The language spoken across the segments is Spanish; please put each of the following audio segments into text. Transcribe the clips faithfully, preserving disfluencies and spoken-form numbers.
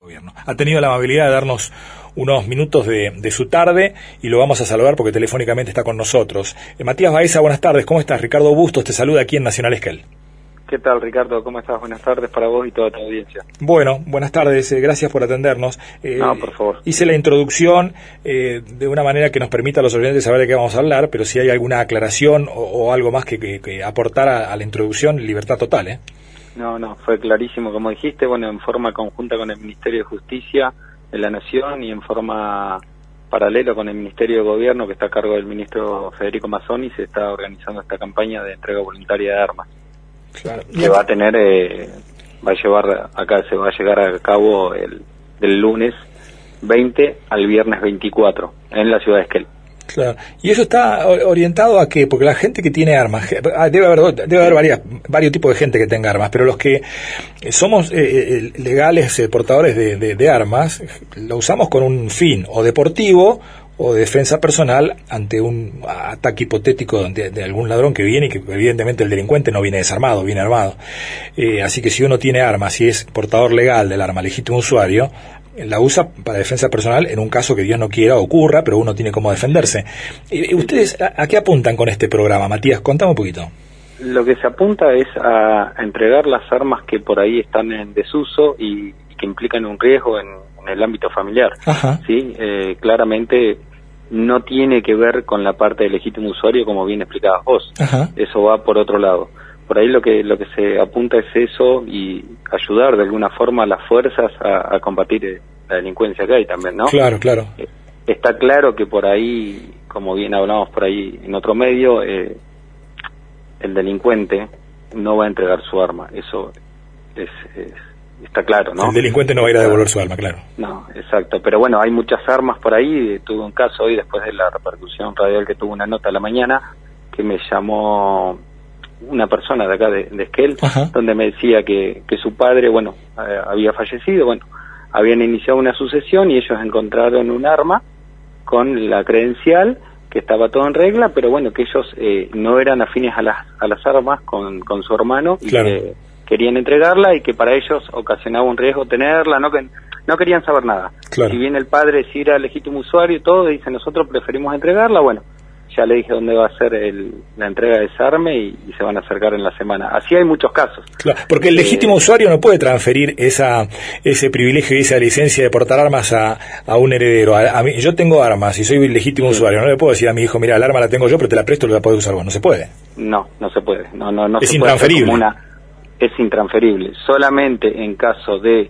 Gobierno. Ha tenido la amabilidad de darnos unos minutos de, de su tarde y lo vamos a saludar porque telefónicamente está con nosotros. Eh, Matías Baeza, buenas tardes, ¿cómo estás? Ricardo Bustos te saluda aquí en Nacional Esquel. ¿Qué tal, Ricardo? ¿Cómo estás? Buenas tardes para vos y toda tu audiencia. Bueno, buenas tardes, eh, gracias por atendernos. Eh, no, por favor. Hice la introducción eh, de una manera que nos permita a los oyentes saber de qué vamos a hablar, pero si hay alguna aclaración o, o algo más que, que, que aportar a, a la introducción, libertad total, ¿eh? No, no, fue clarísimo, como dijiste, bueno, en forma conjunta con el Ministerio de Justicia de la Nación y en forma paralela con el Ministerio de Gobierno, que está a cargo del ministro Federico Mazzoni, se está organizando esta campaña de entrega voluntaria de armas. Claro. Que va a tener, eh, va a llevar acá, se va a llegar a cabo el del lunes veinte al viernes veinticuatro en la ciudad de Esquel. Claro. ¿Y eso está orientado a qué? Porque la gente que tiene armas, debe haber, debe haber varias, varios tipos de gente que tenga armas, pero los que somos eh, legales eh, portadores de, de, de armas, lo usamos con un fin o deportivo o de defensa personal ante un ataque hipotético de, de algún ladrón que viene y que evidentemente el delincuente no viene desarmado, viene armado. Eh, así que si uno tiene armas y es portador legal del arma, legítimo usuario, la usa para defensa personal en un caso que Dios no quiera ocurra, pero uno tiene cómo defenderse. Eh, ¿Ustedes a, a qué apuntan con este programa, Matías? Contame un poquito. Lo que se apunta es a, a entregar las armas que por ahí están en desuso y, y que implican un riesgo en, en el ámbito familiar. Ajá. ¿Sí? Eh, claramente no tiene que ver con la parte del legítimo usuario como bien explicabas vos. Ajá. Eso va por otro lado. Por ahí lo que lo que se apunta es eso y ayudar de alguna forma a las fuerzas a, a combatir la delincuencia que hay también, ¿no? Claro, claro. Eh, está claro que por ahí, como bien hablamos por ahí en otro medio, eh, el delincuente no va a entregar su arma. Eso es, es está claro, ¿no? El delincuente no va a ir a devolver su arma, claro. No, exacto. Pero bueno, hay muchas armas por ahí. Tuve un caso hoy después de la repercusión radial que tuvo una nota a la mañana que me llamó una persona de acá de, de Esquel, Ajá. donde me decía que, que su padre, bueno, eh, había fallecido, bueno, habían iniciado una sucesión y ellos encontraron un arma con la credencial, que estaba todo en regla, pero bueno, que ellos eh, no eran afines a las, a las armas con, con su hermano, Claro. y que querían entregarla y que para ellos ocasionaba un riesgo tenerla, no que no querían saber nada. Claro. Si bien el padre sí era legítimo usuario y todo, dice nosotros preferimos entregarla, bueno, ya le dije dónde va a ser el, la entrega de esa arma y, y se van a acercar en la semana. Así hay muchos casos. Claro, porque el legítimo eh, usuario no puede transferir esa ese privilegio y esa licencia de portar armas a, a un heredero. A, a mí, yo tengo armas y soy legítimo sí. usuario. No le puedo decir a mi hijo, mira, el arma la tengo yo, pero te la presto, la puedes usar vos. No se puede. No, no se puede. No, no, no es se intransferible. Puede hacer como una, es intransferible. Solamente en caso de,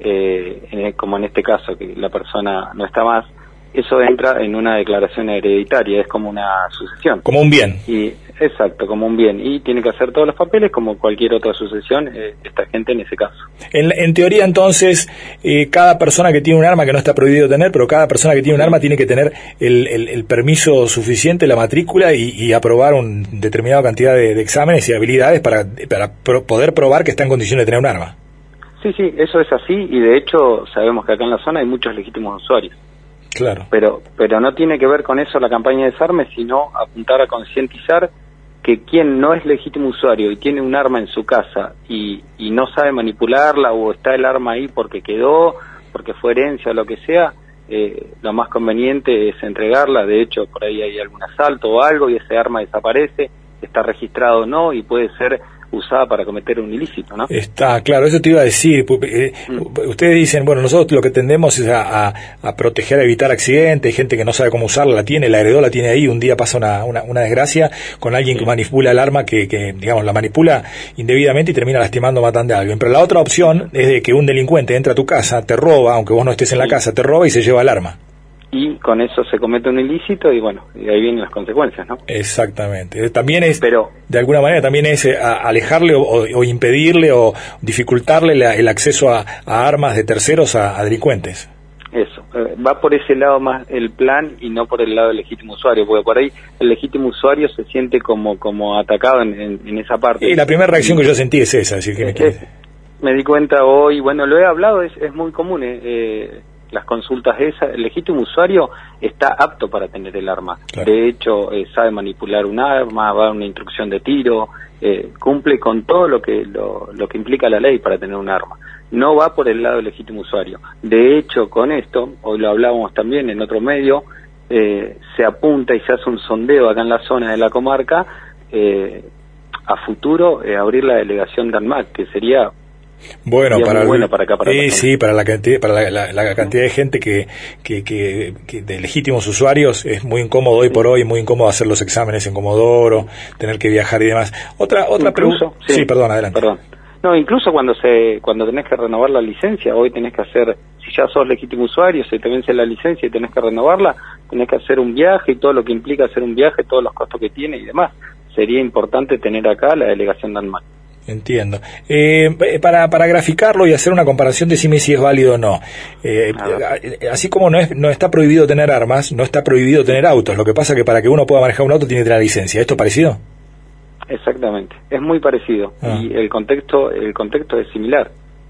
eh, en, como en este caso, que la persona no está más, eso entra en una declaración hereditaria, es como una sucesión. Como un bien. Y exacto, como un bien. Y tiene que hacer todos los papeles como cualquier otra sucesión, eh, esta gente en ese caso. En, en teoría, entonces, eh, cada persona que tiene un arma, que no está prohibido tener, pero cada persona que tiene un arma tiene que tener el, el, el permiso suficiente, la matrícula y, y aprobar una determinada cantidad de, de exámenes y habilidades para, para pro, poder probar que está en condiciones de tener un arma. Sí, sí, eso es así y de hecho sabemos que acá en la zona hay muchos legítimos usuarios. Claro. Pero pero no tiene que ver con eso la campaña de desarme, sino apuntar a concientizar que quien no es legítimo usuario y tiene un arma en su casa y, y no sabe manipularla o está el arma ahí porque quedó, porque fue herencia o lo que sea, eh, lo más conveniente es entregarla. De hecho, por ahí hay algún asalto o algo y ese arma desaparece, está registrado o no y puede ser usada para cometer un ilícito, ¿no? Está claro, eso te iba a decir. Eh, mm. Ustedes dicen, bueno, nosotros lo que tendemos es a, a, a proteger, a evitar accidentes, hay gente que no sabe cómo usarla, la tiene, la heredó, la tiene ahí, un día pasa una, una, una desgracia con alguien sí. que manipula el arma, que, que, digamos, la manipula indebidamente y termina lastimando, matando a alguien. Pero la otra opción es de que un delincuente entra a tu casa, te roba, aunque vos no estés en la sí. casa, te roba y se lleva el arma. Y con eso se comete un ilícito y bueno, y ahí vienen las consecuencias, ¿no? Exactamente. También es, pero de alguna manera, también es eh, alejarle o, o impedirle o dificultarle la, el acceso a, a armas de terceros a, a delincuentes. Eso, eh, va por ese lado más el plan y no por el lado del legítimo usuario, porque por ahí el legítimo usuario se siente como como atacado en, en, en esa parte. Y la primera reacción que yo sentí es esa, decir que me, es, me di cuenta hoy, bueno, lo he hablado, es, es muy común, eh, eh las consultas esas, el legítimo usuario está apto para tener el arma. Claro. De hecho, eh, sabe manipular un arma, va a una instrucción de tiro, eh, cumple con todo lo que lo, lo que implica la ley para tener un arma. no va por el lado del legítimo usuario. De hecho, con esto, hoy lo hablábamos también en otro medio, eh, se apunta y se hace un sondeo acá en la zona de la comarca, eh, a futuro eh, abrir la delegación de ANMAT, que sería bueno para, el, bueno para acá, para sí, sí, para la cantidad, para la, la, la cantidad de gente que, que, que, que de legítimos usuarios es muy incómodo hoy sí. por hoy, muy incómodo hacer los exámenes en Comodoro, tener que viajar y demás. Otra otra pregunta. Sí, sí, perdón, adelante. Perdón. No, incluso cuando se cuando tenés que renovar la licencia, hoy tenés que hacer, si ya sos legítimo usuario, se te vence la licencia y tenés que renovarla, tenés que hacer un viaje y todo lo que implica hacer un viaje, todos los costos que tiene y demás. Sería importante tener acá la delegación de ANMAT. Entiendo. Eh, para, para graficarlo y hacer una comparación, decime si es válido o no. Eh, así como no, es, no está prohibido tener armas, no está prohibido tener autos. Lo que pasa es que para que uno pueda manejar un auto tiene que tener licencia. ¿Esto es parecido? Exactamente. Es muy parecido. Ah. Y el contexto, el contexto es similar.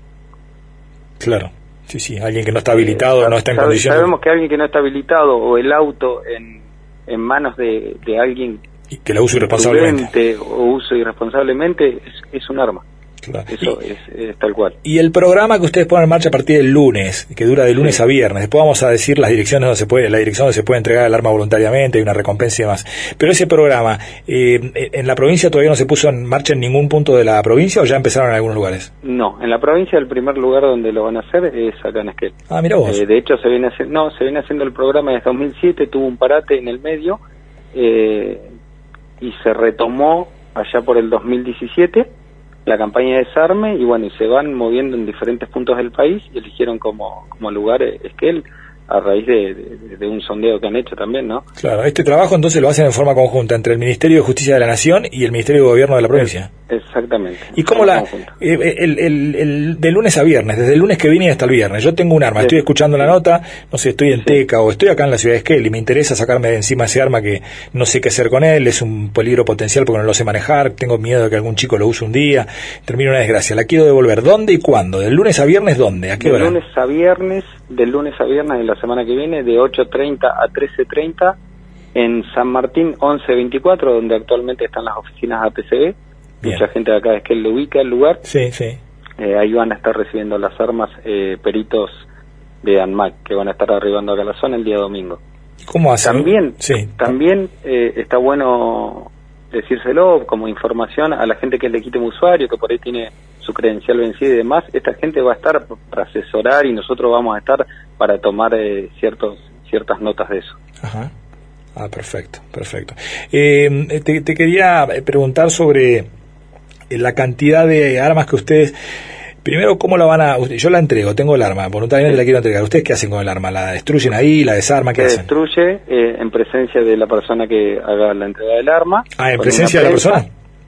Claro. Sí, sí. Alguien que no está habilitado, eh, no está en sabe, condiciones. Sabemos que alguien que no está habilitado o el auto en, en manos de, de alguien que la use irresponsablemente o uso irresponsablemente es, es un arma. Claro. Eso y, es, es tal cual. Y el programa que ustedes ponen en marcha a partir del lunes, que dura de lunes sí. a viernes, después vamos a decir las direcciones donde se puede, la dirección donde se puede entregar el arma voluntariamente, hay una recompensa y demás. Pero ese programa, eh, ¿en la provincia todavía no se puso en marcha en ningún punto de la provincia o ya empezaron en algunos lugares? No, en la provincia el primer lugar donde lo van a hacer es acá en Esquel. Ah, mira vos. Eh, de hecho se viene haciendo, no, se viene haciendo el programa desde dos mil siete, tuvo un parate en el medio, eh, y se retomó allá por el dos mil diecisiete la campaña de Desarme y bueno, y se van moviendo en diferentes puntos del país y eligieron como, como lugar Esquel a raíz de, de, de un sondeo que han hecho también, ¿no? Claro, este trabajo entonces lo hacen en forma conjunta entre el Ministerio de Justicia de la Nación y el Ministerio de Gobierno de la provincia. Exactamente. ¿Y cómo la, eh, el, el, el, de lunes a viernes, desde el lunes que viene hasta el viernes, yo tengo un arma, sí. estoy escuchando la nota, no sé, estoy en sí. Teca o estoy acá en la ciudad de Esquel y me interesa sacarme de encima ese arma que no sé qué hacer con él, es un peligro potencial porque no lo sé manejar, tengo miedo de que algún chico lo use un día, termine una desgracia, la quiero devolver. ¿Dónde y cuándo? ¿Del lunes a viernes dónde? ¿A qué hora? Del lunes a viernes, del lunes a viernes de la semana que viene, de ocho treinta a trece treinta en San Martín once veinticuatro, donde actualmente están las oficinas A P C B. Bien. Mucha gente de acá es que lo ubica el lugar. Sí, sí. Eh, ahí van a estar recibiendo las armas eh, peritos de ANMAT, que van a estar arribando acá a la zona el día domingo. ¿Cómo hacen? También, sí. también eh, está bueno decírselo como información a la gente que es legítimo usuario, que por ahí tiene su credencial vencida y demás. Esta gente va a estar para asesorar y nosotros vamos a estar para tomar eh, ciertos ciertas notas de eso. Ajá. Ah, perfecto, perfecto. Eh, te, te quería preguntar sobre la cantidad de armas que ustedes... Primero, ¿cómo la van a...? Yo la entrego, tengo el arma, voluntariamente sí. la quiero entregar. ¿Ustedes qué hacen con el arma? ¿La destruyen ahí, la desarman? ¿Qué Se hacen? destruye eh, en presencia de la persona que haga la entrega del arma. Ah, ¿en presencia de la persona?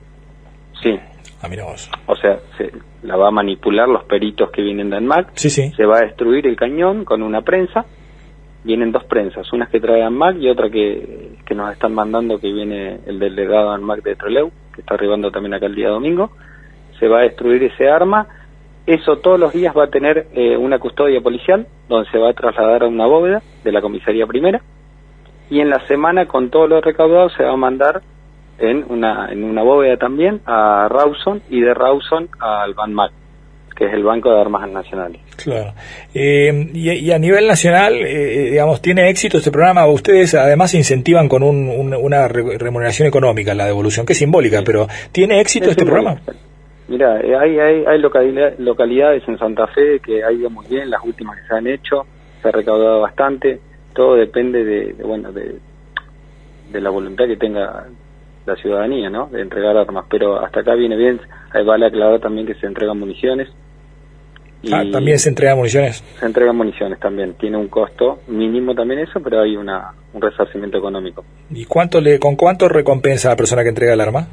Sí. Ah, mira vos. O sea, se la va a manipular los peritos que vienen de ANMAT. Sí, sí. Se va a destruir el cañón con una prensa. Vienen dos prensas, una que trae ANMAT y otra que, que nos están mandando, que viene el delegado ANMAT de Trelew, que está arribando también acá el día domingo. Se va a destruir ese arma. Eso todos los días va a tener eh, una custodia policial, donde se va a trasladar a una bóveda de la comisaría primera. Y en la semana, con todo lo recaudado, se va a mandar en una en una bóveda también a Rawson y de Rawson al BANMAT, que es el Banco de Armas Nacionales. Claro. Eh, y, y a nivel nacional, eh, digamos, ¿tiene éxito este programa? Ustedes además se incentivan con un, un, una remuneración económica, la devolución, que es simbólica, sí. pero ¿tiene éxito es este simbólica. programa? Mira, hay, hay, hay localidad, localidades en Santa Fe que ha ido muy bien, las últimas que se han hecho, se ha recaudado bastante, todo depende de, de bueno, de, de la voluntad que tenga la ciudadanía, ¿no?, de entregar armas, pero hasta acá viene bien. Ahí vale aclarar también que se entregan municiones. Y ah, ¿también se entregan municiones? Se entregan municiones también, tiene un costo mínimo también eso, pero hay una un resarcimiento económico. ¿Y cuánto le con cuánto recompensa a la persona que entrega el arma?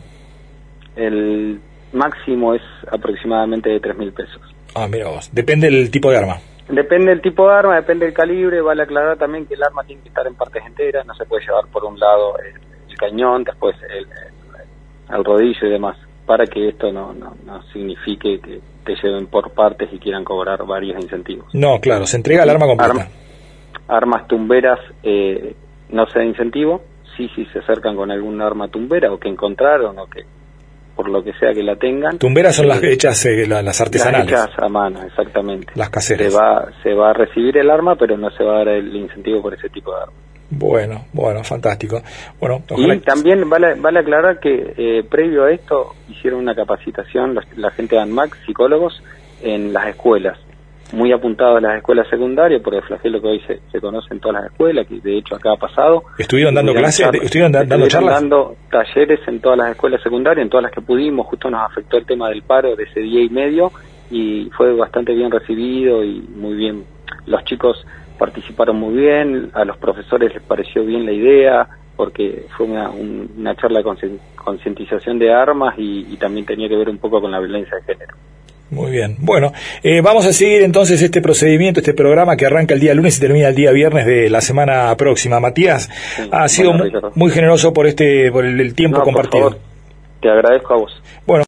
El máximo es aproximadamente de tres mil pesos. Ah, mira vos, depende del tipo de arma. Depende del tipo de arma, depende del calibre, vale aclarar también que el arma tiene que estar en partes enteras, no se puede llevar por un lado el, el cañón, después el, el, el rodillo y demás, para que esto no, no, no signifique que te lleven por partes y quieran cobrar varios incentivos. No, claro, se entrega el arma completa. Arma, armas tumberas eh, no se da incentivo, sí, sí se acercan con algún arma tumbera o que encontraron o que por lo que sea que la tengan. Tumberas son eh, las hechas, eh, las artesanales. Las hechas a mano, exactamente. Las caseras. Se va, se va a recibir el arma, pero no se va a dar el incentivo por ese tipo de arma. Bueno, bueno, fantástico. Bueno, y también vale, vale aclarar que eh, previo a esto hicieron una capacitación los, la gente de ANMAC, psicólogos, en las escuelas, muy apuntados a las escuelas secundarias, por el flagelo que hoy se, se conoce en todas las escuelas, que de hecho acá ha pasado. ¿Estuvieron dando clases? ¿Estuvieron da, dando charlas? dando talleres en todas las escuelas secundarias, en todas las que pudimos. Justo nos afectó el tema del paro de ese día y medio, y fue bastante bien recibido y muy bien. Los chicos participaron muy bien, a los profesores les pareció bien la idea, porque fue una, un, una charla de concientización de armas y, y también tenía que ver un poco con la violencia de género. Muy bien. Bueno, eh, vamos a seguir entonces este procedimiento, este programa que arranca el día lunes y termina el día viernes de la semana próxima. Matías, sí, ha sido bueno, muy, muy generoso por este por el, el tiempo no, compartido. Por favor, te agradezco a vos. Bueno.